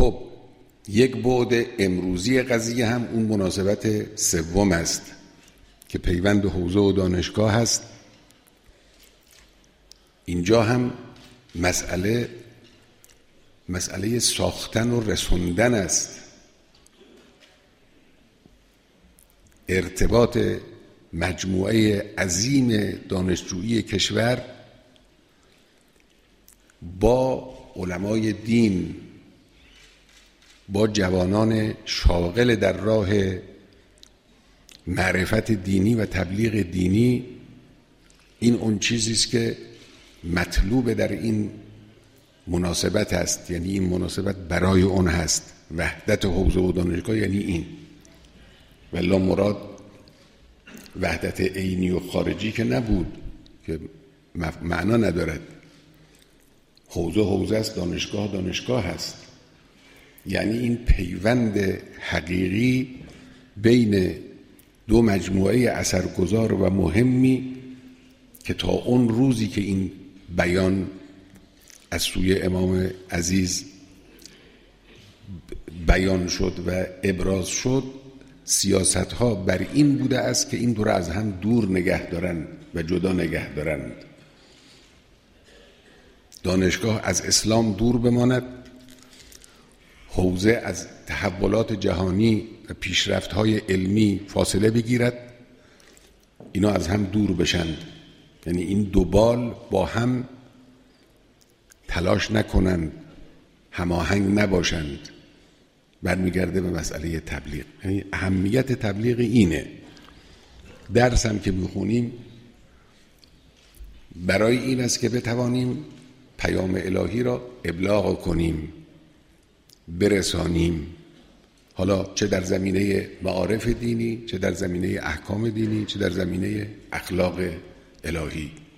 خب یک بعد امروزی قضیه هم اون مناسبت سوم است که پیوند حوزه و دانشگاه هست. اینجا هم مسئله ساختن و رسوندن است. ارتباط مجموعه عظیم دانشجویی کشور با علمای دین، با جوانان شاغل در راه معرفت دینی و تبلیغ دینی، این اون چیزی است که مطلوب در این مناسبت است. یعنی این مناسبت برای اون هست. وحدت حوزه و دانشگاه یعنی این، والله مراد وحدت عینی و خارجی که نبود، که معنا ندارد. حوزه است، دانشگاه هست. یعنی این پیوند حقیقی بین دو مجموعه اثرگذار و مهمی که تا اون روزی که این بیان از سوی امام عزیز بیان شد و ابراز شد، سیاست ها بر این بوده است که این دو را از هم دور نگه دارند و جدا نگه دارند. دانشگاه از اسلام دور بماند، حوزه از تحولات جهانی و پیشرفت‌های علمی فاصله بگیرد، اینا از هم دور بشند. یعنی این دو بال با هم تلاش نکنند، هماهنگ نباشند. برمیگرده به مسئله تبلیغ. یعنی اهمیت تبلیغ اینه. درس هم که میخونیم برای این است که بتوانیم پیام الهی را ابلاغ کنیم، برسانیم، حالا چه در زمینه معارف دینی، چه در زمینه احکام دینی، چه در زمینه اخلاق الهی.